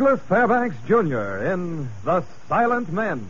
Douglas Fairbanks, Jr. in The Silent Men.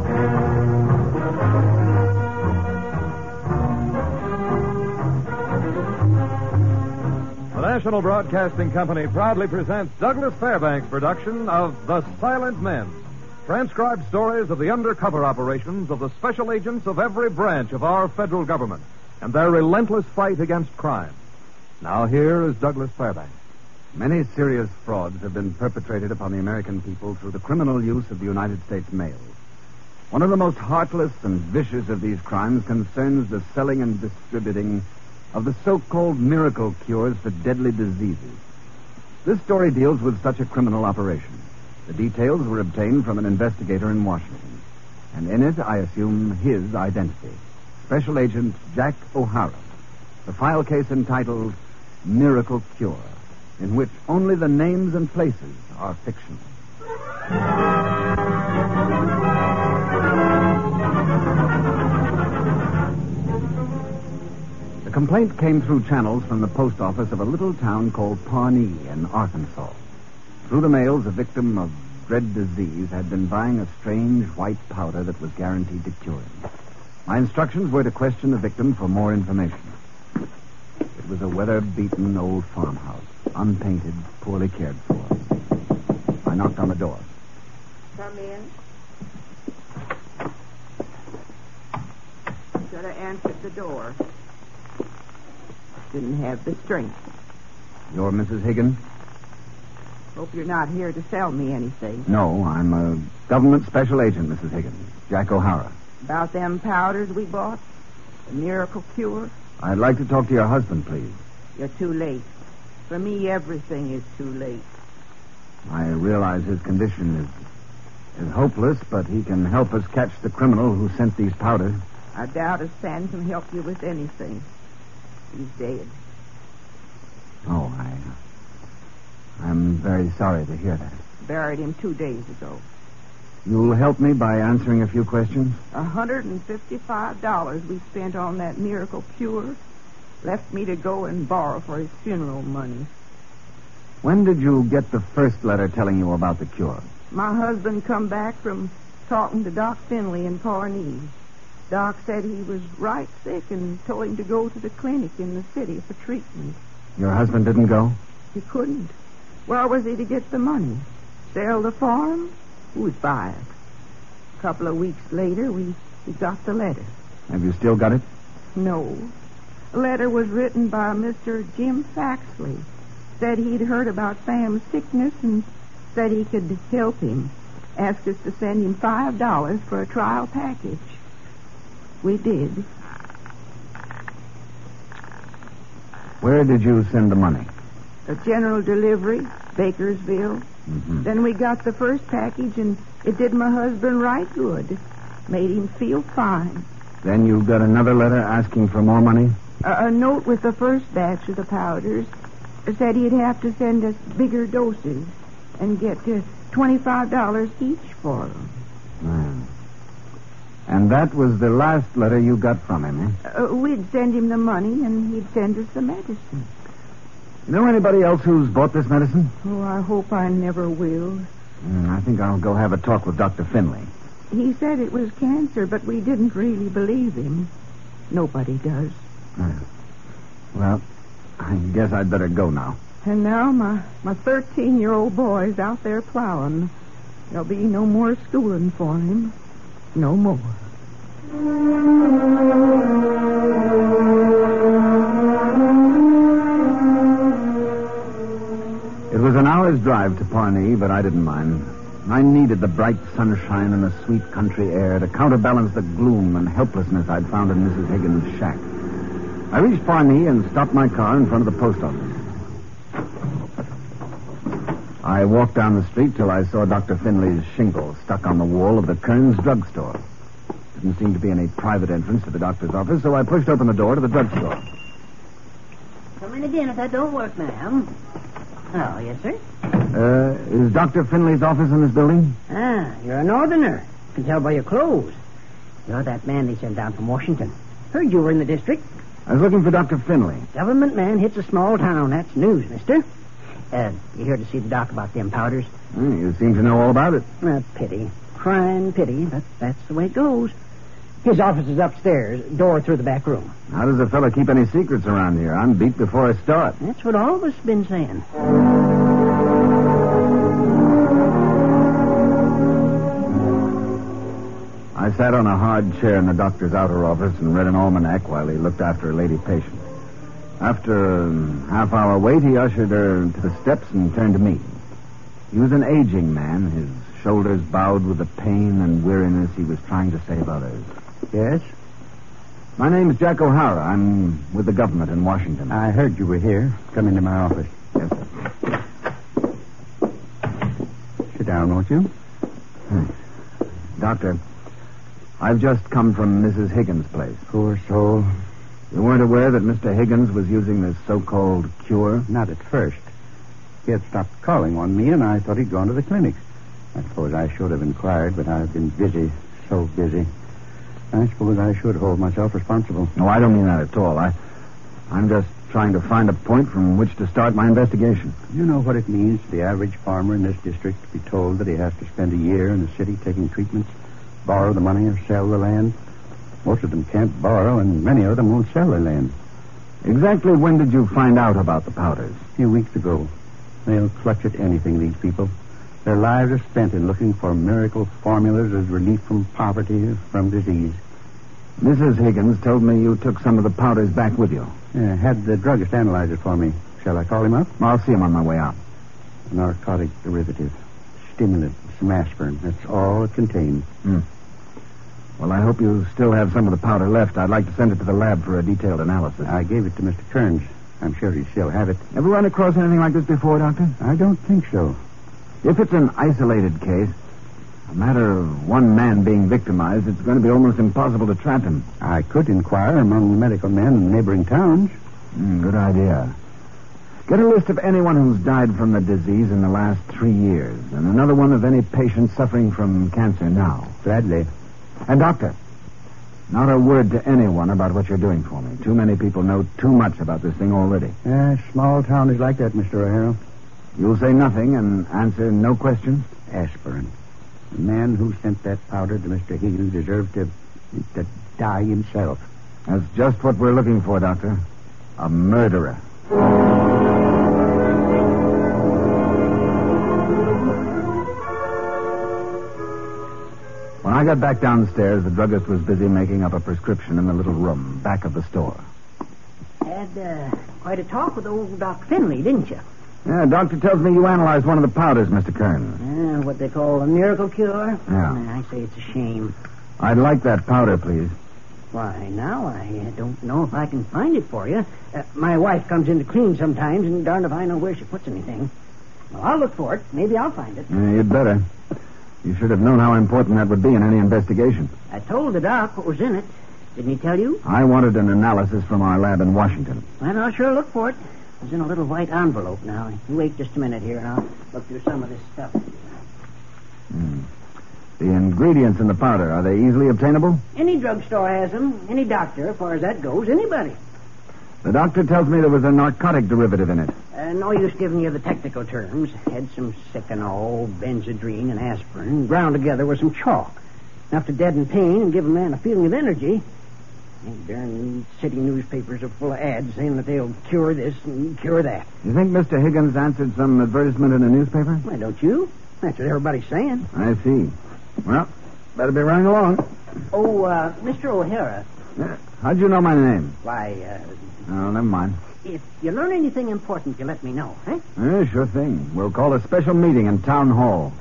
The National Broadcasting Company proudly presents Douglas Fairbanks' production of The Silent Men, transcribed stories of the undercover operations of the special agents of every branch of our federal government and their relentless fight against crime. Now here is Douglas Fairbanks. Many serious frauds have been perpetrated upon the American people through the criminal use of the United States mail. One of the most heartless and vicious of these crimes concerns the selling and distributing of the so-called miracle cures for deadly diseases. This story deals with such a criminal operation. The details were obtained from an investigator in Washington, and in it I assume his identity, Special Agent Jack O'Hara. The file case entitled Miracle Cure, in which only the names and places are fictional. The complaint came through channels from the post office of a little town called Pawnee in Arkansas. Through the mails, a victim of dread disease had been buying a strange white powder that was guaranteed to cure him. My instructions were to question the victim for more information. It was a weather-beaten old farmhouse, unpainted, poorly cared for. I knocked on the door. Come in. Should have answered the door. Didn't have the strength. You're Mrs. Higgins? Hope you're not here to sell me anything. No, I'm a government special agent, Mrs. Higgins. Jack O'Hara. About them powders we bought? The miracle cure? I'd like to talk to your husband, please. You're too late. For me, everything is too late. I realize his condition is hopeless, but he can help us catch the criminal who sent these powders. I doubt if Sam can help you with anything. He's dead. Oh, I'm very sorry to hear that. Buried him 2 days ago. You'll help me by answering a few questions? $155 we spent on that miracle cure left me to go and borrow for his funeral money. When did you get the first letter telling you about the cure? My husband come back from talking to Doc Finley in Pawnee. Doc said he was right sick and told him to go to the clinic in the city for treatment. Your husband didn't go? He couldn't. Where was he to get the money? Sell the farm? Who'd buy it? A couple of weeks later, we got the letter. Have you still got it? No. The letter was written by Mr. Jim Faxley. Said he'd heard about Sam's sickness and said he could help him. Asked us to send him $5 for a trial package. We did. Where did you send the money? A general delivery, Bakersville. Mm-hmm. Then we got the first package, and it did my husband right good. Made him feel fine. Then you got another letter asking for more money? A note with the first batch of the powders said he'd have to send us bigger doses and get $25 each for them. And that was the last letter you got from him, eh? We'd send him the money, and he'd send us the medicine. You know anybody else who's bought this medicine? Oh, I hope I never will. I think I'll go have a talk with Dr. Finley. He said it was cancer, but we didn't really believe him. Nobody does. Well, I guess I'd better go now. And now my 13-year-old boy's out there plowing. There'll be no more schooling for him. No more. It was an hour's drive to Pawnee, but I didn't mind. I needed the bright sunshine and the sweet country air to counterbalance the gloom and helplessness I'd found in Mrs. Higgins' shack. I reached Pawnee and stopped my car in front of the post office. I walked down the street till I saw Dr. Finley's shingle stuck on the wall of the Kearns drugstore. Didn't seem to be any private entrance to the doctor's office, so I pushed open the door to the drugstore. Come in again if that don't work, ma'am. Oh, yes, sir? Is Dr. Finley's office in this building? Ah, you're a northerner. Can tell by your clothes. You're that man they sent down from Washington. Heard you were in the district. I was looking for Dr. Finley. Government man hits a small town. That's news, mister. You here to see the doc about them powders? You seem to know all about it. Pity. Crying pity. That's the way it goes. His office is upstairs, door through the back room. How does a fellow keep any secrets around here? I'm beat before I start. That's what all of us have been saying. I sat on a hard chair in the doctor's outer office and read an almanac while he looked after a lady patient. After a half-hour wait, he ushered her to the steps and turned to me. He was an aging man, his shoulders bowed with the pain and weariness he was trying to save others. Yes? My name is Jack O'Hara. I'm with the government in Washington. I heard you were here. Come into my office. Yes, sir. Sit down, won't you? Doctor, I've just come from Mrs. Higgins' place. Poor soul. You weren't aware that Mr. Higgins was using this so-called cure? Not at first. He had stopped calling on me, and I thought he'd gone to the clinic. I suppose I should have inquired, but I've been busy, so busy. I suppose I should hold myself responsible. No, I don't mean that at all. I'm just trying to find a point from which to start my investigation. You know what it means to the average farmer in this district to be told that he has to spend a year in the city taking treatments, borrow the money, or sell the land? Most of them can't borrow, and many of them won't sell their land. Exactly when did you find out about the powders? A few weeks ago. They'll clutch at anything, these people. Their lives are spent in looking for miracle formulas as relief from poverty, from disease. Mrs. Higgins told me you took some of the powders back with you. Had the druggist analyze it for me. Shall I call him up? I'll see him on my way out. A narcotic derivative. Stimulant, some aspirin. That's all it contains. Well, I hope you still have some of the powder left. I'd like to send it to the lab for a detailed analysis. I gave it to Mr. Kearns. I'm sure he'd still have it. Ever run across anything like this before, Doctor? I don't think so. If it's an isolated case, a matter of one man being victimized, it's going to be almost impossible to trap him. I could inquire among the medical men in neighboring towns. Good idea. Get a list of anyone who's died from the disease in the last 3 years, and another one of any patients suffering from cancer now. Gladly. And, Doctor, not a word to anyone about what you're doing for me. Too many people know too much about this thing already. Small town is like that, Mr. O'Hara. You'll say nothing and answer no questions? Aspirin. The man who sent that powder to Mr. Higgins deserved to die himself. That's just what we're looking for, Doctor. A murderer. When I got back downstairs, the druggist was busy making up a prescription in the little room back of the store. Had quite a talk with old Doc Finley, didn't you? Yeah, doctor tells me you analyzed one of the powders, Mr. Kearns. What they call a miracle cure? Yeah. I say it's a shame. I'd like that powder, please. Why, now, I don't know if I can find it for you. My wife comes in to clean sometimes, and darned if I know where she puts anything. Well, I'll look for it. Maybe I'll find it. You'd better. You should have known how important that would be in any investigation. I told the doc what was in it. Didn't he tell you? I wanted an analysis from our lab in Washington. Well, I'll sure look for it. It's in a little white envelope now. You wait just a minute here, and I'll look through some of this stuff. The ingredients in the powder, are they easily obtainable? Any drugstore has them. Any doctor, as far as that goes. Anybody. The doctor tells me there was a narcotic derivative in it. No use giving you the technical terms. Had some Seconal, Benzedrine, and aspirin, ground together with some chalk. Enough to deaden pain and give a man a feeling of energy. And darn city newspapers are full of ads saying that they'll cure this and cure that. You think Mr. Higgins answered some advertisement in a newspaper? Why, don't you? That's what everybody's saying. I see. Well, better be running along. Oh, Mr. O'Hara. How'd you know my name? Why, Oh, never mind. if you learn anything important, you let me know, eh? Sure thing. We'll call a special meeting in Town Hall.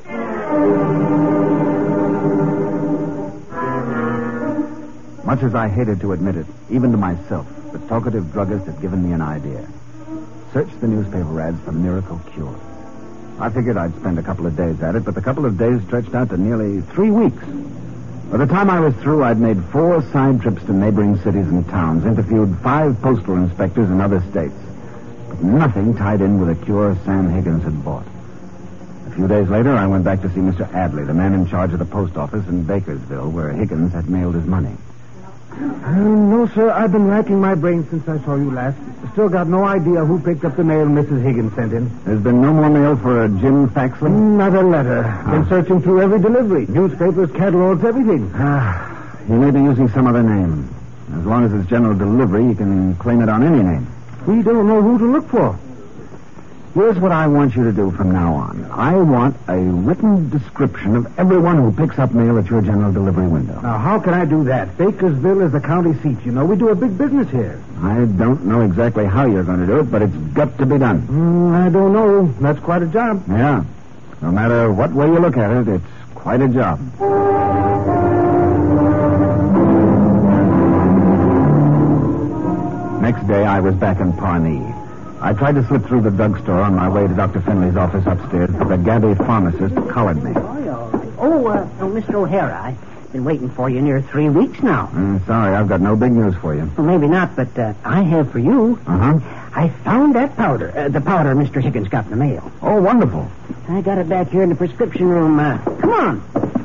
Much as I hated to admit it, even to myself, the talkative druggist had given me an idea. Search the newspaper ads for miracle cure. I figured I'd spend a couple of days at it, but the couple of days stretched out to nearly 3 weeks. By the time I was through, I'd made 4 side trips to neighboring cities and towns, interviewed 5 postal inspectors in other states. But nothing tied in with a cure Sam Higgins had bought. A few days later, I went back to see Mr. Adley, the man in charge of the post office in Bakersville, where Higgins had mailed his money. No, sir. I've been racking my brains since I saw you last. Still got no idea who picked up the mail Mrs. Higgins sent in. There's been no more mail for Jim Faxley? Not a letter. Been searching through every delivery. Newspapers, catalogs, everything. He may be using some other name. As long as it's general delivery, he can claim it on any name. We don't know who to look for. Here's what I want you to do from now on. I want a written description of everyone who picks up mail at your general delivery window. Now, how can I do that? Bakersville is the county seat, you know. We do a big business here. I don't know exactly how you're going to do it, but it's got to be done. I don't know. That's quite a job. Yeah. No matter what way you look at it, it's quite a job. Next day, I was back in Pawnee. I tried to slip through the drugstore on my way to Dr. Finley's office upstairs, but the Gabby pharmacist collared me. Mr. O'Hara, I've been waiting for you near 3 weeks now. Sorry, I've got no big news for you. Well, maybe not, but I have for you. Uh-huh. I found that powder, the powder Mr. Higgins got in the mail. Oh, wonderful. I got it back here in the prescription room. Come on.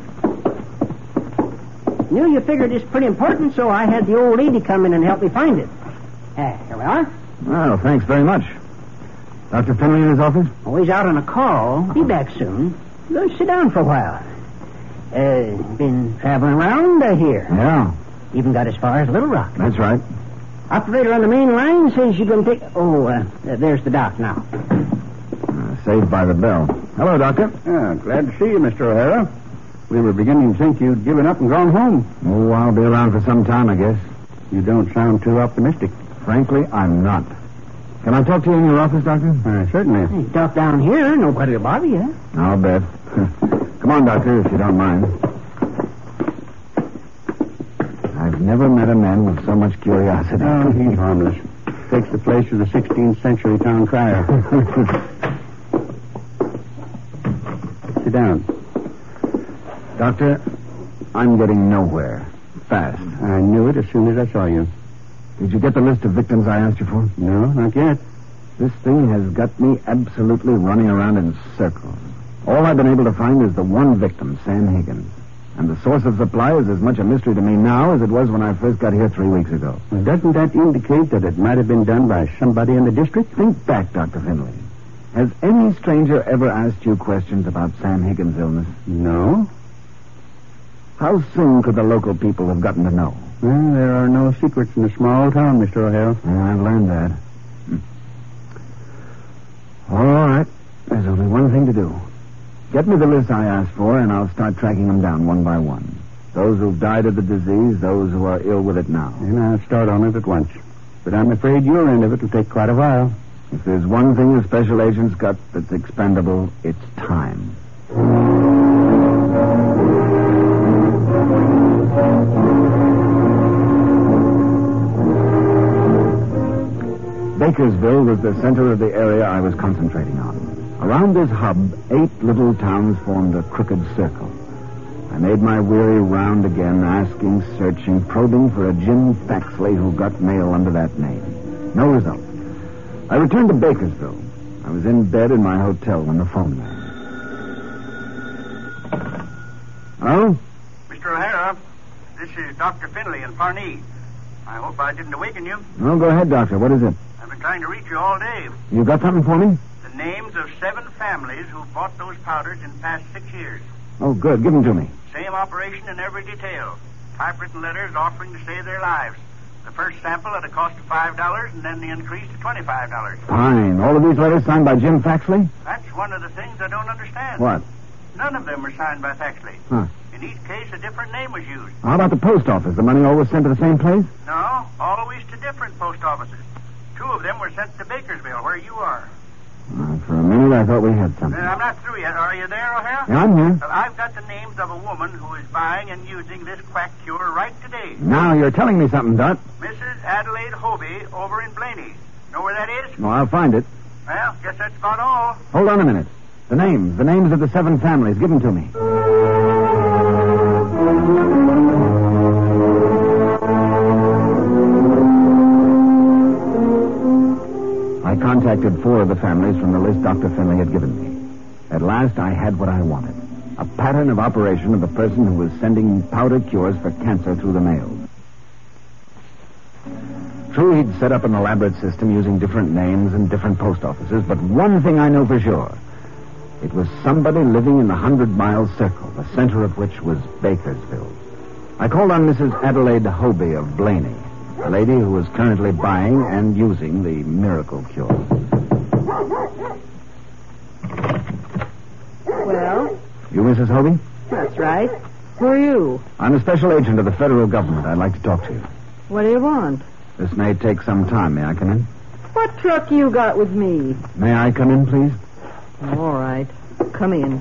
Knew you figured it's pretty important, so I had the old lady come in and help me find it. Here we are. Well, thanks very much. Dr. Finley in his office? Oh, he's out on a call. Be back soon. Go sit down for a while. Been traveling around here. Yeah. Even got as far as Little Rock. That's right. Operator on the main line says you're going to take... there's the doc now. Saved by the bell. Hello, Doctor. Glad to see you, Mr. O'Hara. We were beginning to think you'd given up and gone home. Oh, I'll be around for some time, I guess. You don't sound too optimistic. Frankly, I'm not. Can I talk to you in your office, Doctor? Certainly. Hey, doc down here, nobody will bother you. I'll bet. Come on, Doctor, if you don't mind. I've never met a man with so much curiosity. Oh, he's harmless. Takes the place of the 16th century town crier. Sit down. Doctor, I'm getting nowhere. Fast. I knew it as soon as I saw you. Did you get the list of victims I asked you for? No, not yet. This thing has got me absolutely running around in circles. All I've been able to find is the one victim, Sam Higgins. And the source of supply is as much a mystery to me now as it was when I first got here 3 weeks ago. Well, doesn't that indicate that it might have been done by somebody in the district? Think back, Dr. Finley. Has any stranger ever asked you questions about Sam Higgins' illness? No. How soon could the local people have gotten to know? Well, there are no secrets in a small town, Mr. O'Hara. Yeah, I've learned that. All right. There's only one thing to do. Get me the list I asked for, and I'll start tracking them down one by one. Those who've died of the disease, those who are ill with it now. And I'll start on it at once. But I'm afraid your end of it will take quite a while. If there's one thing the special agent's got that's expendable, it's time. Bakersville was the center of the area I was concentrating on. Around this hub, 8 little towns formed a crooked circle. I made my weary round again, asking, searching, probing for a Jim Faxley who got mail under that name. No result. I returned to Bakersville. I was in bed in my hotel when the phone rang. Hello? Mr. O'Hara, this is Dr. Finley in Pawnee. I hope I didn't awaken you. No, go ahead, Doctor. What is it? I've been trying to reach you all day. You got something for me? The names of 7 families who bought those powders in the past 6 years. Oh, good. Give them to me. Same operation in every detail. Typewritten letters offering to save their lives. The first sample at a cost of $5, and then the increase to $25. Fine. All of these letters signed by Jim Faxley? That's one of the things I don't understand. What? None of them were signed by Faxley. Huh. In each case, a different name was used. How about the post office? The money always sent to the same place? No, always to different post offices. 2 of them were sent to Bakersville, where you are. For a minute, I thought we had something. I'm not through yet. Are you there, O'Hara? Yeah, I'm here. I've got the names of a woman who is buying and using this quack cure right today. Now you're telling me something, Dot. Mrs. Adelaide Hobie over in Blaney. Know where that is? No, I'll find it. Well, guess that's about all. Hold on a minute. The names of the 7 families. Give them to me. I contacted 4 of the families from the list Dr. Finley had given me. At last, I had what I wanted. A pattern of operation of the person who was sending powder cures for cancer through the mail. he'd set up an elaborate system using different names and different post offices, but one thing I know for sure. It was somebody living in the 100-mile circle, the center of which was Bakersville. I called on Mrs. Adelaide Hobie of Blaney, a lady who was currently buying and using the miracle cure. Well, You, Mrs. Hobie? that's right. Who are you? I'm a special agent of the federal government. I'd like to talk to you. What do you want? This may take some time. May I come in? What truck you got with me? May I come in, please? All right. Come in.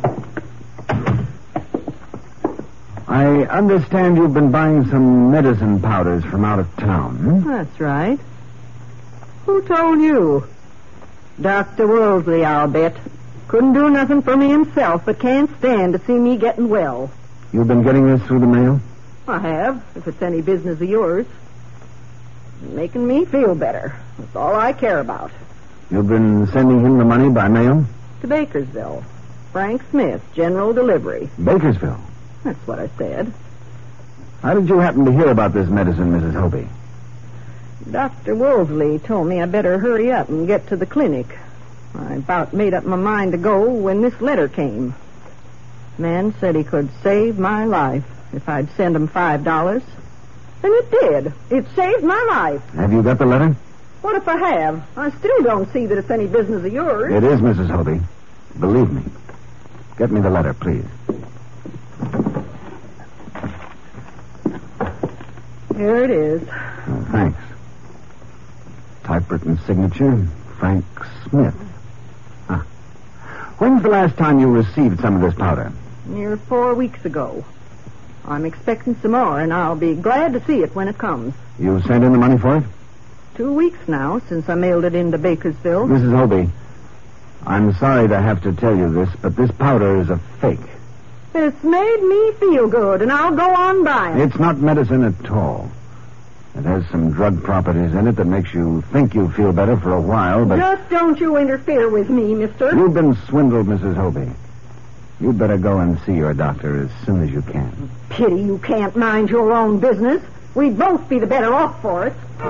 I understand you've been buying some medicine powders from out of town. That's right. Who told you? Dr. Wolseley, I'll bet. Couldn't do nothing for me himself, but can't stand to see me getting well. You've been getting this through the mail? I have, if it's any business of yours. Making me feel better. That's all I care about. You've been sending him the money by mail? To Bakersville. Frank Smith, General Delivery. Bakersville? That's what I said. How did you happen to hear about this medicine, Mrs. Hobie? Dr. Wolseley told me I better hurry up and get to the clinic. I about made up my mind to go when this letter came. Man said he could save my life if I'd send him $5. And it did. It saved my life. Have you got the letter? What if I have? I still don't see that it's any business of yours. It is, Mrs. Hobie. Believe me. Get me the letter, please. Here it is. Oh, thanks. Typewritten signature, Frank Smith. Huh. When's the last time you received some of this powder? Near 4 weeks ago. I'm expecting some more, and I'll be glad to see it when it comes. You sent in the money for it? 2 weeks now since I mailed it into Bakersville. Mrs. Hobie, I'm sorry to have to tell you this, but this powder is a fake. It's made me feel good, and I'll go on buying. It's not medicine at all. It has some drug properties in it that makes you think you feel better for a while, but... Just don't you interfere with me, mister. You've been swindled, Mrs. Hobie. You'd better go and see your doctor as soon as you can. Pity you can't mind your own business. We'd both be the better off for it.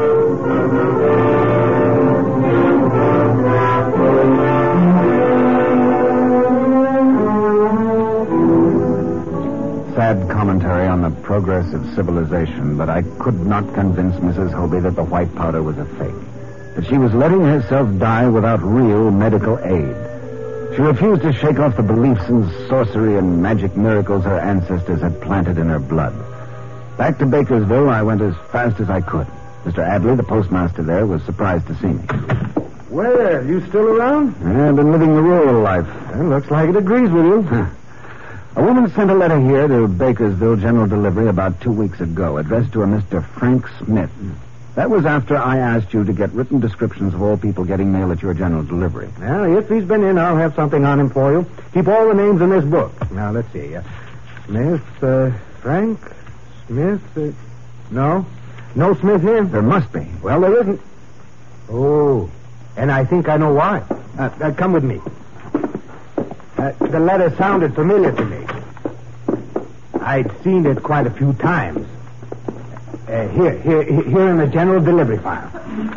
Sad commentary on the progress of civilization, but I could not convince Mrs. Hobie that the white powder was a fake. That she was letting herself die without real medical aid. She refused to shake off the beliefs in sorcery and magic miracles her ancestors had planted in her blood. Back to Bakersville, I went as fast as I could. Mr. Adley, the postmaster there, was surprised to see me. Well, you still around? I've been living the rural life. Well, looks like it agrees with you. A woman sent a letter here to Bakersville General Delivery about 2 weeks ago, addressed to a Mr. Frank Smith. That was after I asked you to get written descriptions of all people getting mail at your General Delivery. Well, if he's been in, I'll have something on him for you. Keep all the names in this book. Now, let's see. Smith, Frank, Smith, no? No Smith here? There must be. Well, there isn't. Oh, and I think I know why. Come with me. The letter sounded familiar to me. I'd seen it quite a few times. Here in the General Delivery file.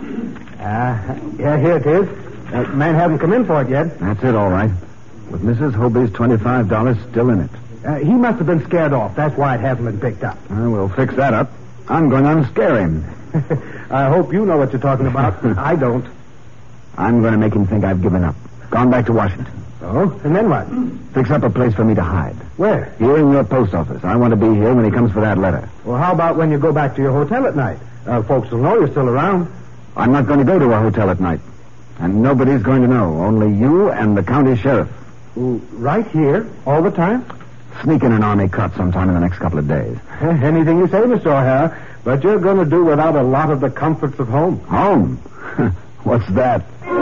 Here it is. Man haven't come in for it yet. That's it, all right. With Mrs. Hobie's $25 still in it. He must have been scared off. That's why it hasn't been picked up. We'll fix that up. I'm going to unscare him. I hope you know what you're talking about. I don't. I'm going to make him think I've given up. Gone back to Washington. Oh? And then what? Fix up a place for me to hide. Where? Here in your post office. I want to be here when he comes for that letter. Well, how about when you go back to your hotel at night? Folks will know you're still around. I'm not going to go to a hotel at night. And nobody's going to know. Only you and the county sheriff. Right here? All the time? Sneak in an army cut sometime in the next couple of days. Anything you say, Mr. O'Hara. But you're going to do without a lot of the comforts of home. Home? What's that?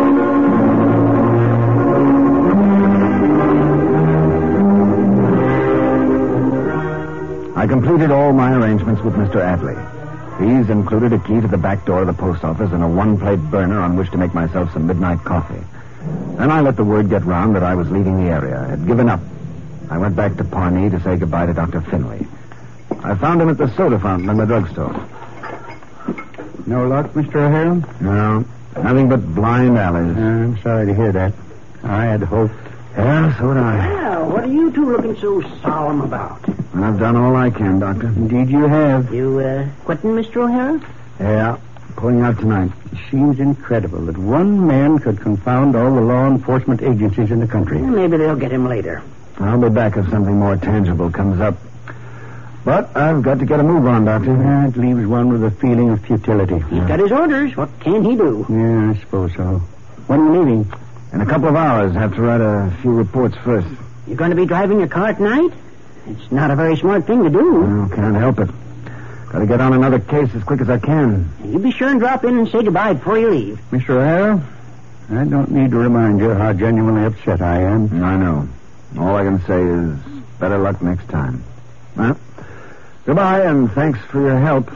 I completed all my arrangements with Mr. Adley. These included a key to the back door of the post office and a one-plate burner on which to make myself some midnight coffee. Then I let the word get round that I was leaving the area. I had given up. I went back to Pawnee to say goodbye to Dr. Finley. I found him at the soda fountain in the drugstore. No luck, Mr. O'Hara? No, nothing but blind alleys. I'm sorry to hear that. I had hoped. Yeah, so would I. Well, what are you two looking so solemn about? I've done all I can, Doctor. Indeed you have. You, quitting, Mr. O'Hara? Yeah, pulling out tonight. It seems incredible that one man could confound all the law enforcement agencies in the country. Well, maybe they'll get him later. I'll be back if something more tangible comes up. But I've got to get a move on, Doctor. It leaves one with a feeling of futility. He's got his orders. What can he do? Yeah, I suppose so. When are you leaving? In a couple of hours. Have to write a few reports first. You going to be driving your car at night? It's not a very smart thing to do. No, can't help it. Got to get on another case as quick as I can. You be sure and drop in and say goodbye before you leave. Mr. O'Hara, I don't need to remind you how genuinely upset I am. I know. All I can say is better luck next time. Well, goodbye, and thanks for your help.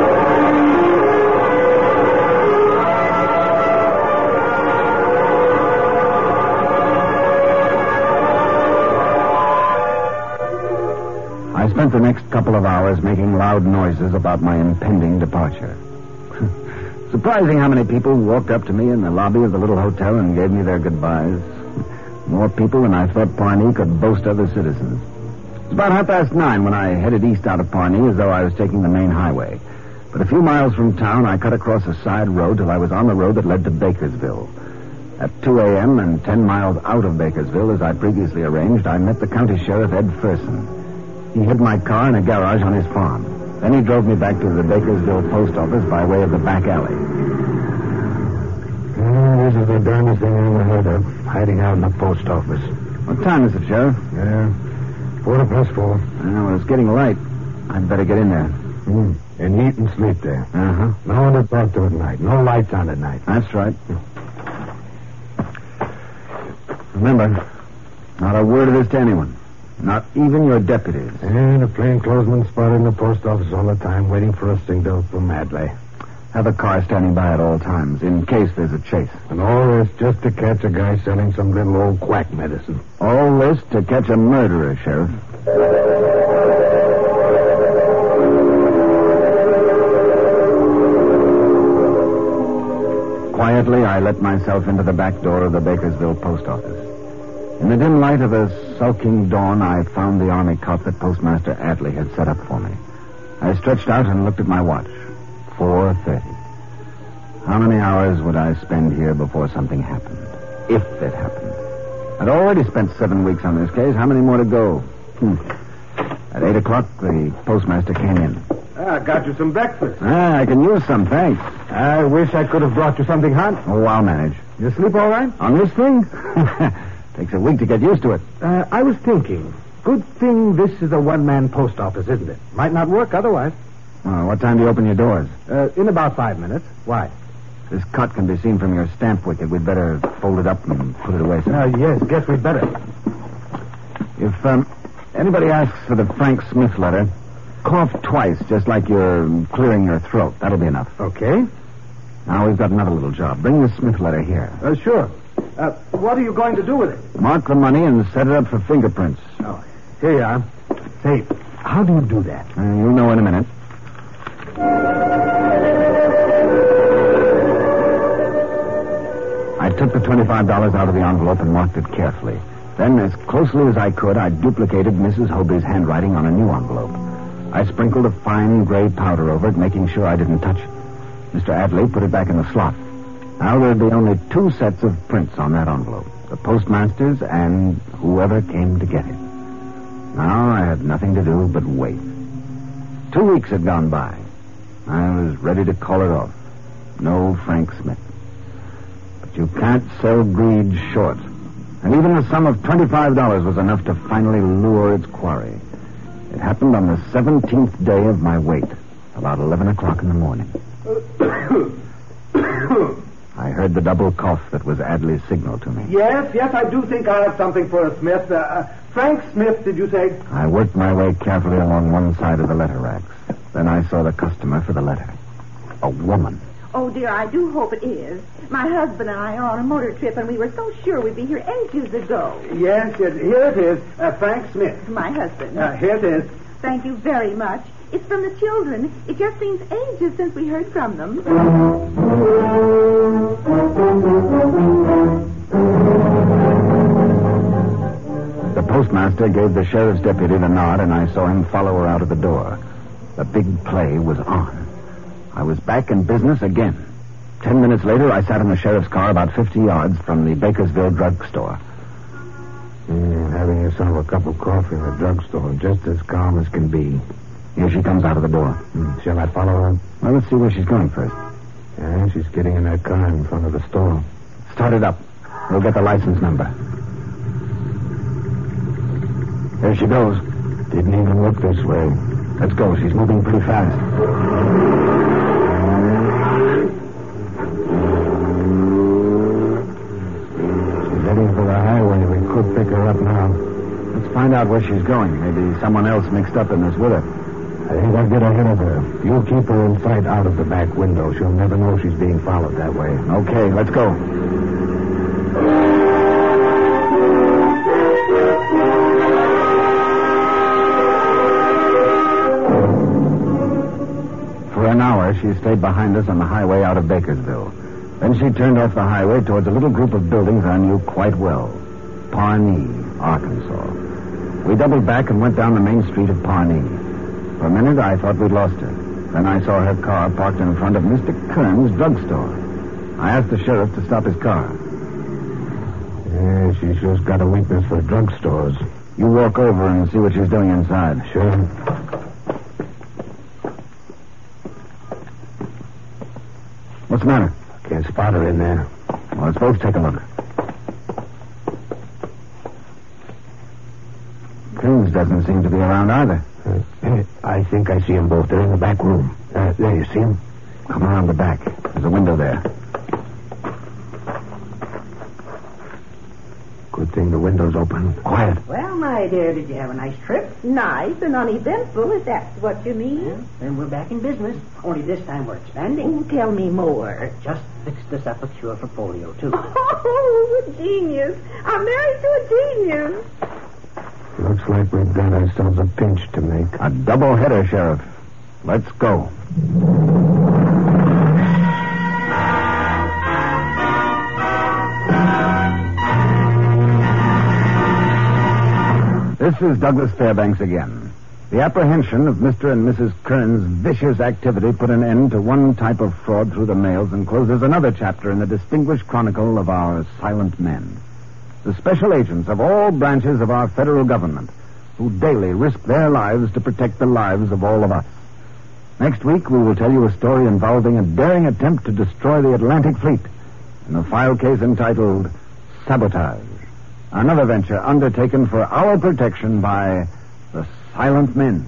I spent the next couple of hours making loud noises about my impending departure. Surprising how many people walked up to me in the lobby of the little hotel and gave me their goodbyes. More people than I thought Pawnee could boast other citizens. It was about 9:30 when I headed east out of Pawnee as though I was taking the main highway. But a few miles from town, I cut across a side road till I was on the road that led to Bakersville. At 2 a.m. and 10 miles out of Bakersville, as I previously arranged, I met the county sheriff, Ed Ferson. He hid my car in a garage on his farm. Then he drove me back to the Bakersville post office by way of the back alley. This is the darndest thing I ever heard of, hiding out in the post office. What time is it, Sheriff? Yeah, 4:04. Well, it's getting light. I'd better get in there. And eat and sleep there. Uh-huh. No one to talk to at night. No lights on at night. That's right. Remember, not a word of this to anyone. Not even your deputies. And a plainclothesman spotted in the post office all the time, waiting for a signal from Adlai. Have a car standing by at all times, in case there's a chase. And all this just to catch a guy selling some little old quack medicine. All this to catch a murderer, Sheriff. Quietly, I let myself into the back door of the Bakersville post office. In the dim light of a sulking dawn, I found the army cot that Postmaster Adlai had set up for me. I stretched out and looked at my watch. 4:30. How many hours would I spend here before something happened? If it happened. I'd already spent 7 weeks on this case. How many more to go? At 8 o'clock, the postmaster came in. I got you some breakfast. I can use some, thanks. I wish I could have brought you something hot. Oh, I'll manage. You sleep all right? On this thing? Takes a week to get used to it. I was thinking. Good thing this is a one-man post office, isn't it? Might not work otherwise. What time do you open your doors? In about 5 minutes. Why? This cut can be seen from your stamp wicket. We'd better fold it up and put it away somewhere. Yes, guess we'd better. If anybody asks for the Frank Smith letter, cough twice, just like you're clearing your throat. That'll be enough. Okay. Now we've got another little job. Bring the Smith letter here. Sure. What are you going to do with it? Mark the money and set it up for fingerprints. Oh, here you are. Say, how do you do that? You'll know in a minute. I took the $25 out of the envelope and marked it carefully. Then, as closely as I could, I duplicated Mrs. Hobie's handwriting on a new envelope. I sprinkled a fine gray powder over it, making sure I didn't touch it. Mr. Adlai put it back in the slot. Now there'd be only 2 sets of prints on that envelope. The postmaster's and whoever came to get it. Now I had nothing to do but wait. 2 weeks had gone by. I was ready to call it off. No Frank Smith. But you can't sell greed short. And even the sum of $25 was enough to finally lure its quarry. It happened on the 17th day of my wait, about 11 o'clock in the morning. I heard the double cough that was Adlai's signal to me. Yes, I do think I have something for a Smith. Frank Smith, did you say? I worked my way carefully along one side of the letter racks. Then I saw the customer for the letter. A woman. Oh, dear, I do hope it is. My husband and I are on a motor trip, and we were so sure we'd be here ages ago. Yes, here it is. Frank Smith. My husband. Here it is. Thank you very much. It's from the children. It just seems ages since we heard from them. The postmaster gave the sheriff's deputy the nod, and I saw him follow her out of the door. The big play was on. I was back in business again. 10 minutes later, I sat in the sheriff's car about 50 yards from the Bakersville drugstore. Having yourself a cup of coffee in the drugstore, just as calm as can be. Here she comes out of the door. Shall I follow her? Well, let's see where she's going first. Yeah, she's getting in that car in front of the store. Start it up. We'll get the license number. There she goes. Didn't even look this way. Let's go. She's moving pretty fast. She's heading for the highway. We could pick her up now. Let's find out where she's going. Maybe someone else mixed up in this with her. I think I'll get ahead of her. You keep her in sight out of the back window. She'll never know she's being followed that way. Okay, let's go. For an hour, she stayed behind us on the highway out of Bakersville. Then she turned off the highway towards a little group of buildings I knew quite well. Pawnee, Arkansas. We doubled back and went down the main street of Pawnee. For a minute, I thought we'd lost her. Then I saw her car parked in front of Mr. Kern's drugstore. I asked the sheriff to stop his car. Yeah, she's just got a weakness for drugstores. You walk over and see what she's doing inside. Sure. What's the matter? Can't spot her in there. Well, let's both take a look. Kearns doesn't seem to be around either. I think I see them both. They're in the back room. There, you see them? Come around the back. There's a window there. Good thing the window's open. Quiet. Well, my dear, did you have a nice trip? Nice and uneventful, if that's what you mean. Yeah, then we're back in business. Only this time we're expanding. Tell me more. Just fixed us up a cure for polio, too. Oh, a genius. I'm married to a genius. Looks like we've got ourselves a pinch to make. A double header, Sheriff. Let's go. This is Douglas Fairbanks again. The apprehension of Mr. and Mrs. Kern's vicious activity put an end to one type of fraud through the mails and closes another chapter in the distinguished chronicle of our silent men. The special agents of all branches of our federal government who daily risk their lives to protect the lives of all of us. Next week, we will tell you a story involving a daring attempt to destroy the Atlantic Fleet in a file case entitled Sabotage. Another venture undertaken for our protection by the Silent Men.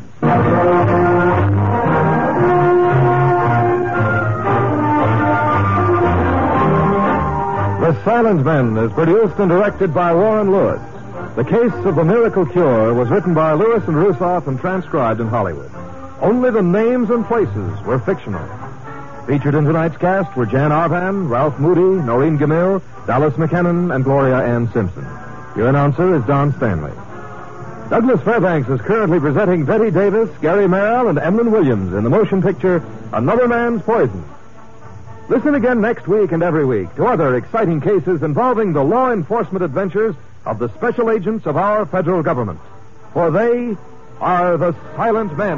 The Silent Men is produced and directed by Warren Lewis. The Case of the Miracle Cure was written by Lewis and Rusoff and transcribed in Hollywood. Only the names and places were fictional. Featured in tonight's cast were Jan Arvan, Ralph Moody, Noreen Gamil, Dallas McKinnon, and Gloria Ann Simpson. Your announcer is Don Stanley. Douglas Fairbanks is currently presenting Betty Davis, Gary Merrill, and Emlyn Williams in the motion picture Another Man's Poison. Listen again next week and every week to other exciting cases involving the law enforcement adventures of the special agents of our federal government. For they are the Silent Men.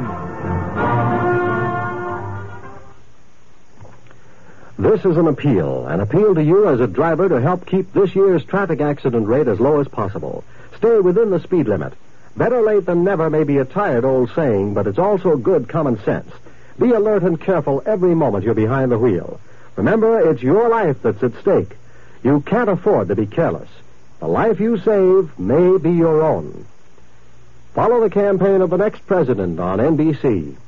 This is an appeal to you as a driver to help keep this year's traffic accident rate as low as possible. Stay within the speed limit. Better late than never may be a tired old saying, but it's also good common sense. Be alert and careful every moment you're behind the wheel. Remember, it's your life that's at stake. You can't afford to be careless. The life you save may be your own. Follow the campaign of the next president on NBC.